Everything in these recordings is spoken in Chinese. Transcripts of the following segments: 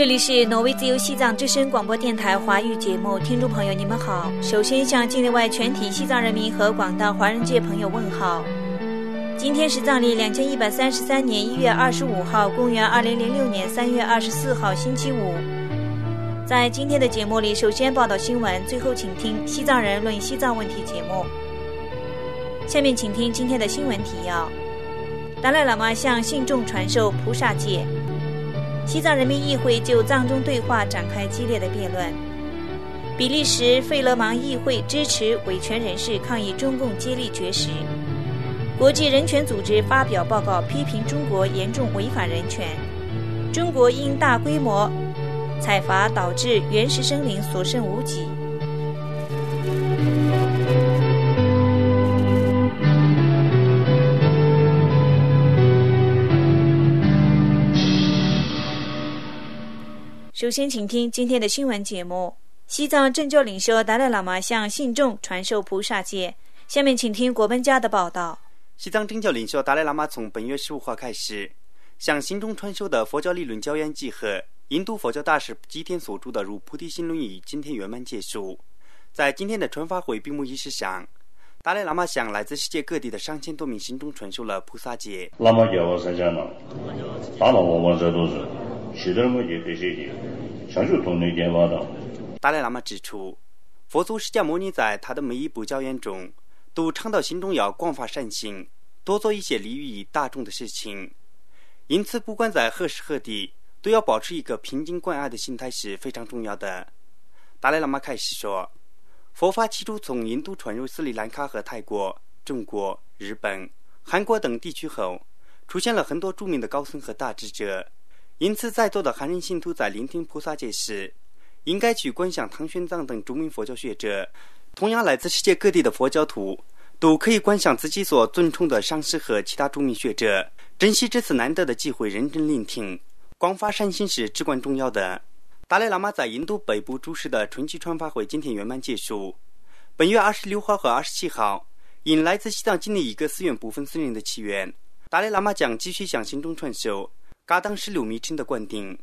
这里是挪威自由西藏之声广播电台华语节目，听众朋友你们好。首先向境内外全体西藏人民和广大华人界朋友问好。今天是藏历2133年1月25号，公元2006年3月24号，星期五。在今天的节目里，首先报道新闻，最后请听西藏人论西藏问题节目。下面请听今天的新闻提要：达赖喇嘛向信众传授菩萨戒。西藏人民议会就藏中对话展开激烈的辩论。比利时费勒芒议会支持维权人士抗议中共接力绝食。国际人权组织发表报告批评中国严重违反人权。中国因大规模采伐导致原始森林所剩无几。首先请听今天的新闻节目。西藏政教领袖达赖喇嘛向信众传授菩萨戒。下面请听国本家的报道。 西藏政教领袖达赖喇嘛从本月15号开始向信众传授的佛教理论教研集合印度佛教大师吉田所著的《如菩提心论》已今天圆满结束。在今天的传法会闭幕仪式上，达赖喇嘛向来自世界各地的上千多名信众传授了菩萨戒。 喇嘛给我参加了，大脑我们这都是是的么也对谁的，享受同类电话的。 达赖喇嘛指出，佛祖释迦牟尼在他的每一部教言中，都倡导信众要广发善行，多做一些利于大众的事情。因此，不管在何时何地，都要保持一个平静关爱的心态是非常重要的。达赖喇嘛开始说，佛法起初从印度传入斯里兰卡和泰国、中国、日本、韩国等地区后，出现了很多著名的高僧和大智者。因此，在座的汉人信徒在聆听菩萨戒时，应该去观想唐玄奘等著名佛教学者。同样，来自世界各地的佛教徒都可以观想自己所尊崇的上师和其他著名学者，珍惜这次难得的机会，认真聆听，广发善心是至关重要的。达赖喇嘛在印度北部主持的春季传法会今天圆满结束。本月26号和27号，因来自西藏境内一个寺院部分僧人的祈愿，达赖喇嘛将继续向信众传授噶当16密乘的灌顶。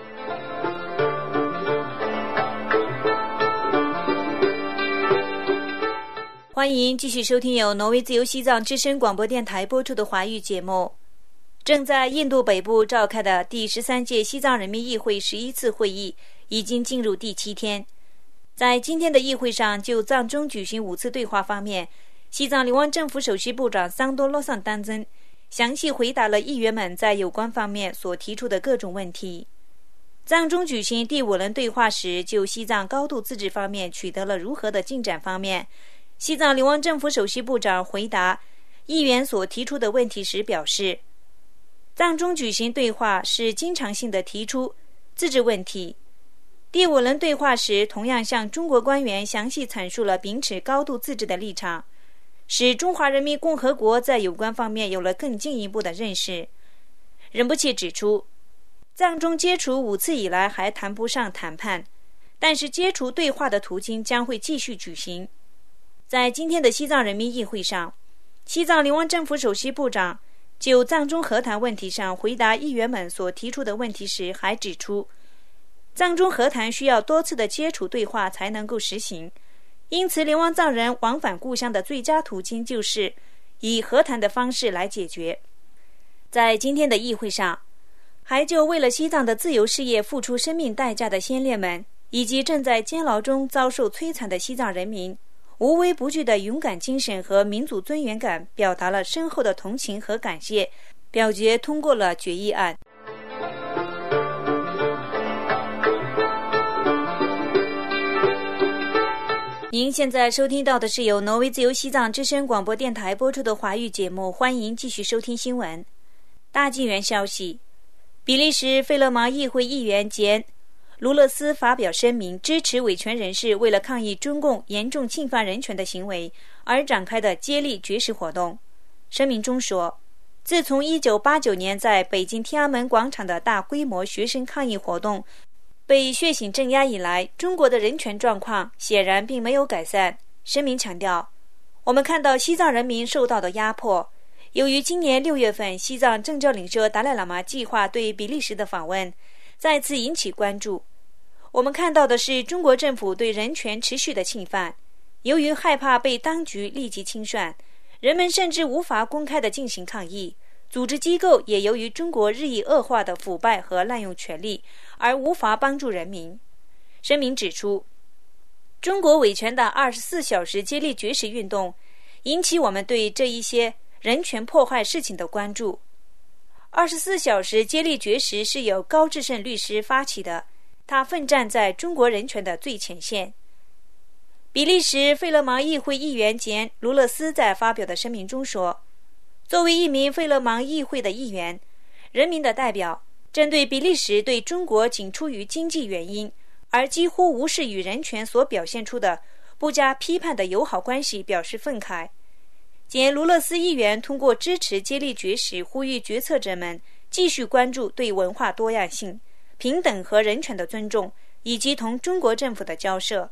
欢迎继续收听由挪威自由西藏之声广播电台播出的华语节目。正在印度北部召开的第13届西藏人民议会11次会议已经进入第7天。在今天的议会上，就藏中举行5次对话方面，西藏流亡政府首席部长桑多洛桑丹增详细回答了议员们在有关方面所提出的各种问题。藏中举行第5轮对话时，就西藏高度自治方面取得了如何的进展方面，西藏流亡政府首席部长回答议员所提出的问题时表示，藏中举行对话是经常性的提出自治问题。第5轮对话时，同样向中国官员详细阐述了秉持高度自治的立场，使中华人民共和国在有关方面有了更进一步的认识。任布切指出，藏中接触5次以来还谈不上谈判，但是接触对话的途径将会继续举行。在今天的西藏人民议会上，西藏流亡政府首席部长就藏中和谈问题上回答议员们所提出的问题时，还指出，藏中和谈需要多次的接触对话才能够实行，因此流亡藏人往返故乡的最佳途径就是以和谈的方式来解决。在今天的议会上，还就为了西藏的自由事业付出生命代价的先烈们，以及正在监牢中遭受摧残的西藏人民，无微不至的勇敢精神和民族尊严感表达了深厚的同情和感谢，表决通过了决议案。您现在收听到的是由挪威自由西藏之声广播电台播出的华语节目，欢迎继续收听新闻。大纪元消息，比利时费勒芒议会议员简卢勒斯发表声明，支持维权人士为了抗议中共严重侵犯人权的行为而展开的接力绝食活动。声明中说，自从1989年在北京天安门广场的大规模学生抗议活动被血腥镇压以来，中国的人权状况显然并没有改善。声明强调，我们看到西藏人民受到的压迫。由于今年6月份西藏政教领袖达赖喇嘛计划对比利时的访问， 再次引起关注。我们看到的是中国政府对人权持续的侵犯，由于害怕被当局立即清算，人们甚至无法公开地进行抗议，组织机构也由于中国日益恶化的腐败和滥用权力而无法帮助人民。声明指出，中国维权的24小时接力绝食运动引起我们对这一些人权破坏事情的关注。24小时接力绝食是由高志胜律师发起的，他奋战在中国人权的最前线。比利时费勒芒议会议员简·卢勒斯在发表的声明中说，作为一名费勒芒议会的议员，人民的代表，针对比利时对中国仅出于经济原因而几乎无视与人权所表现出的不加批判的友好关系表示愤慨。简·卢勒斯议员通过支持接力绝食呼吁决策者们继续关注对文化多样性、平等和人权的尊重，以及同中国政府的交涉。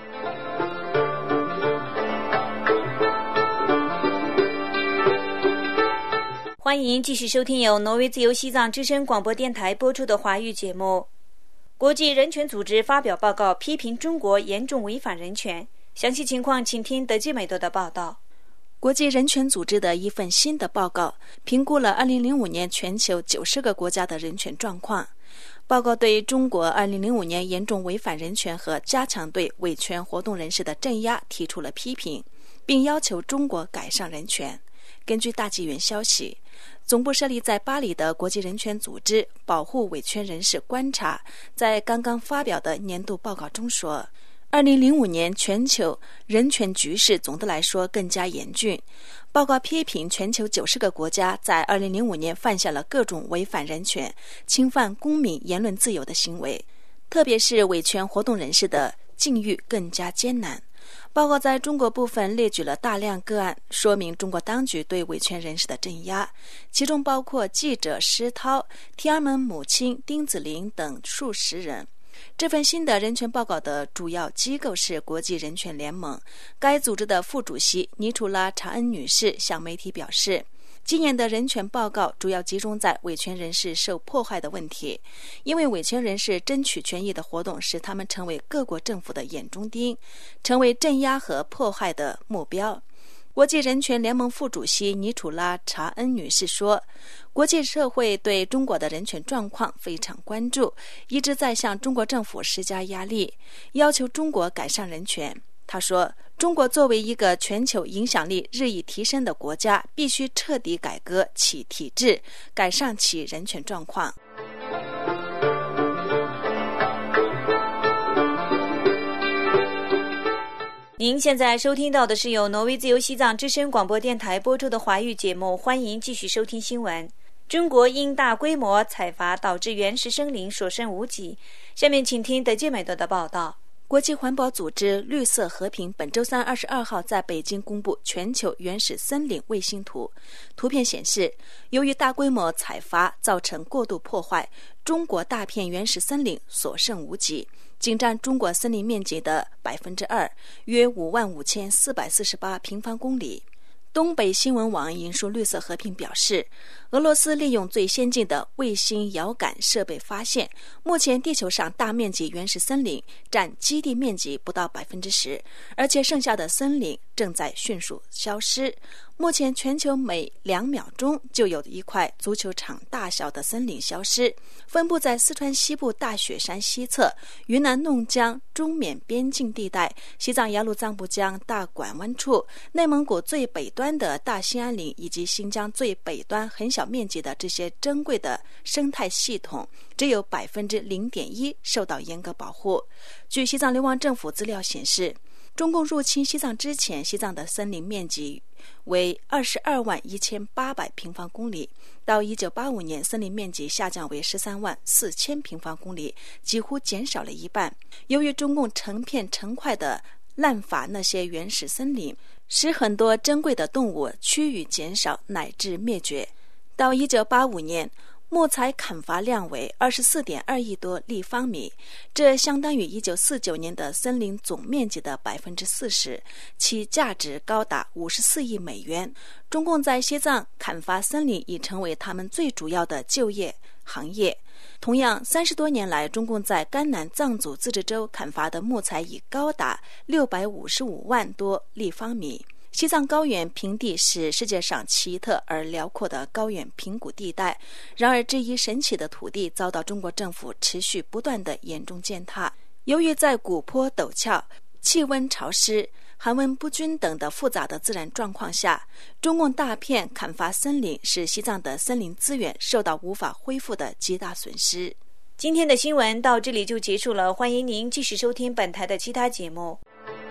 欢迎继续收听由挪威自由西藏之声广播电台播出的华语节目。国际人权组织发表报告批评中国严重违反人权，详细情况请听德基美多的报道。 国际人权组织的一份新的报告评估了2005年全球90个国家的人权状况。报告对中国2005年严重违反人权和加强对维权活动人士的镇压提出了批评，并要求中国改善人权。根据大纪元消息，总部设立在巴黎的国际人权组织保护维权人士观察在刚刚发表的年度报告中说，2005年全球人权局势总的来说更加严峻。报告批评全球90个国家在2005年犯下了各种违反人权、侵犯公民言论自由的行为，特别是维权活动人士的境遇更加艰难。报告在中国部分列举了大量个案，说明中国当局对维权人士的镇压，其中包括记者施涛、天安门母亲丁子霖等数十人。这份新的人权报告的主要机构是国际人权联盟，该组织的副主席尼楚拉·查恩女士向媒体表示，今年的人权报告主要集中在维权人士受迫害的问题，因为维权人士争取权益的活动使他们成为各国政府的眼中钉，成为镇压和迫害的目标。国际人权联盟副主席尼楚拉·查恩女士说，国际社会对中国的人权状况非常关注，一直在向中国政府施加压力，要求中国改善人权。她说，中国作为一个全球影响力日益提升的国家，必须彻底改革其体制，改善其人权状况。 您现在收听到的是由挪威自由西藏之声广播电台播出的华语节目，欢迎继续收听新闻。中国因大规模采伐导致原始森林所剩无几。下面请听德基美多的报道。 国际环保组织绿色和平本周三22号在北京公布全球原始森林卫星图。图片显示，由于大规模采伐造成过度破坏，中国大片原始森林所剩无几，仅占中国森林面积的 2%， 约55448平方公里。东北新闻网引述绿色和平表示，俄罗斯利用最先进的卫星遥感设备发现，目前地球上大面积原始森林占基地面积不到 10%， 而且剩下的森林正在迅速消失。目前全球每2秒钟就有一块足球场大小的森林消失，分布在四川西部大雪山西侧、云南弄江中缅边境地带、西藏雅鲁藏布江大管湾处、内蒙古最北端的大兴安岭以及新疆最北端很小面积的这些珍贵的生态系统，只有 0.1% 受到严格保护。据西藏流亡政府资料显示，中共入侵西藏之前，西藏的森林面积为221800平方公里，到1985年森林面积下降为134000平方公里，几乎减少了一半。由于中共成片成块的滥伐那些原始森林，使很多珍贵的动物趋于减少乃至灭绝。到1985年， 木材砍伐量为 24.2 亿多立方米，这相当于1949年的森林总面积的 40%， 其价值高达54亿美元。中共在西藏砍伐森林已成为他们最主要的就业行业。同样，30多年来，中共在甘南藏族自治州砍伐的木材已高达655万多立方米。西藏高原平地是世界上奇特而辽阔的高原平谷地带，然而这一神奇的土地遭到中国政府持续不断的严重践踏。由于在陡坡陡峭、气温潮湿、寒温不均等的复杂的自然状况下，中共大片砍伐森林，使西藏的森林资源受到无法恢复的极大损失。 今天的新闻到这里就结束了，欢迎您继续收听本台的其他节目。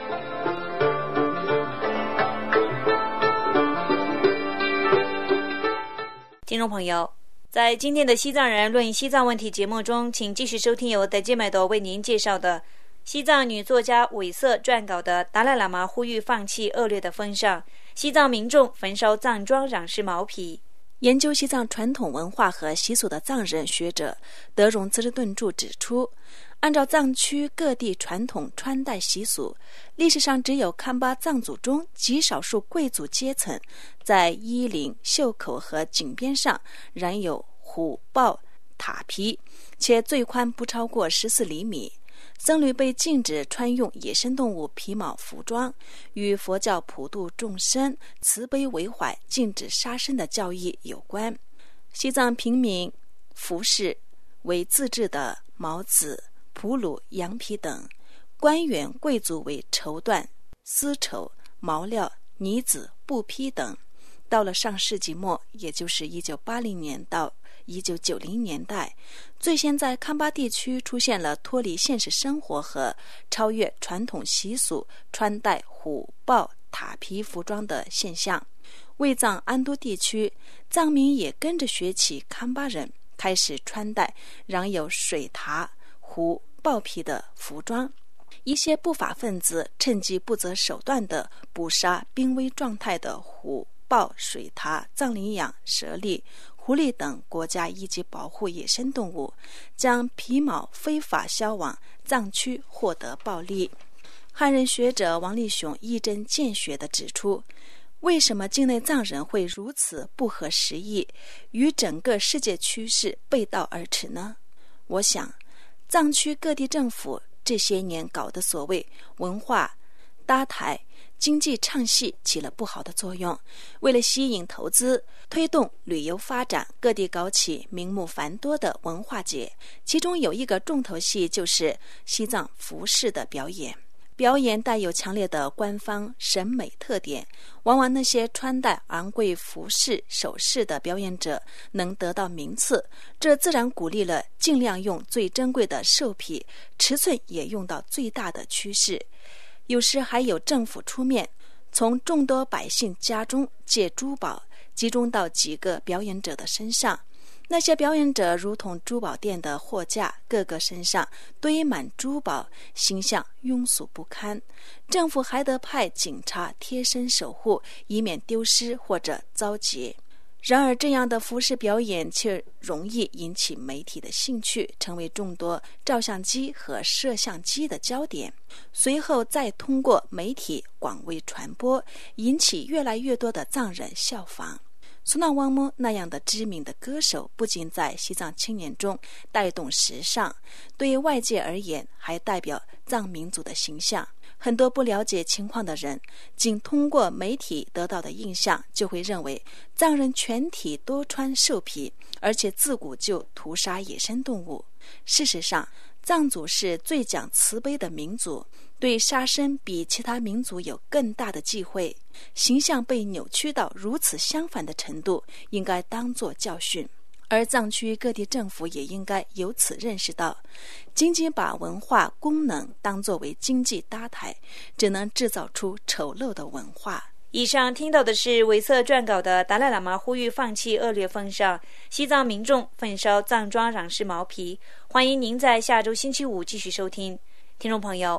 听众朋友，在今天的西藏人论西藏问题节目中，请继续收听由德杰麦多为您介绍的西藏女作家韦瑟撰稿的达赖喇嘛呼吁放弃恶劣的风尚，西藏民众焚烧藏装染湿毛皮。 研究西藏传统文化和习俗的藏人学者德荣兹日顿著指出，按照藏区各地传统穿戴习俗，历史上只有堪巴藏族中极少数贵族阶层在衣领、袖口和颈边上染有虎豹塔皮，且最宽不超过14厘米。僧侣被禁止穿用野生动物皮毛服装，与佛教普度众生、慈悲为怀、禁止杀生的教义有关。西藏平民服饰为自制的毛子、蒲鲁、羊皮等，官员贵族为绸缎、丝绸、毛料、呢子、布匹等。到了上世纪末，也就是1980年到1990年代，最先在堪巴地区出现了脱离现实生活和超越传统习俗穿戴虎豹塔皮服装的现象。卫藏安都地区藏民也跟着学起堪巴人，开始穿戴染有水獭、虎、豹皮的服装。一些不法分子趁机不择手段地捕杀濒危状态的虎、豹、水獭、藏羚羊、蛇狸、狐狸等国家一级保护野生动物，将皮毛非法销往藏区获得暴利。汉人学者王立雄一针见血地指出，为什么境内藏人会如此不合时宜，与整个世界趋势背道而驰呢？我想，藏区各地政府这些年搞的所谓文化搭台、经济唱戏起了不好的作用。为了吸引投资，推动旅游发展，各地搞起名目繁多的文化节，其中有一个重头戏就是西藏服饰的表演。表演带有强烈的官方审美特点，往往那些穿戴昂贵服饰首饰的表演者能得到名次，这自然鼓励了尽量用最珍贵的兽皮，尺寸也用到最大的趋势。有时还有政府出面，从众多百姓家中借珠宝集中到几个表演者的身上。那些表演者如同珠宝店的货架，个个身上堆满珠宝，形象庸俗不堪。政府还得派警察贴身守护，以免丢失或者遭劫。然而这样的服饰表演却容易引起媒体的兴趣，成为众多照相机和摄像机的焦点，随后再通过媒体广为传播，引起越来越多的藏人效仿。苏纳旺姆那样的知名的歌手，不仅在西藏青年中带动时尚，对外界而言还代表藏民族的形象。很多不了解情况的人，仅通过媒体得到的印象，就会认为藏人全体多穿兽皮，而且自古就屠杀野生动物。事实上，藏族是最讲慈悲的民族，对杀生比其他民族有更大的忌讳。形象被扭曲到如此相反的程度，应该当作教训。而藏区各地政府也应该由此认识到，仅仅把文化功能当作为经济搭台，只能制造出丑陋的文化。 以上听到的是韦瑟撰稿的达赖喇嘛呼吁放弃恶劣风尚，西藏民众焚烧藏装染湿毛皮。欢迎您在下周星期五继续收听。听众朋友，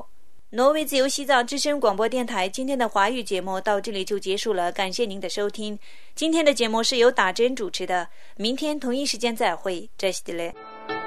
挪威自由西藏之声广播电台今天的华语节目到这里就结束了，感谢您的收听。今天的节目是由打针主持的，明天同一时间再会，这是的嘞。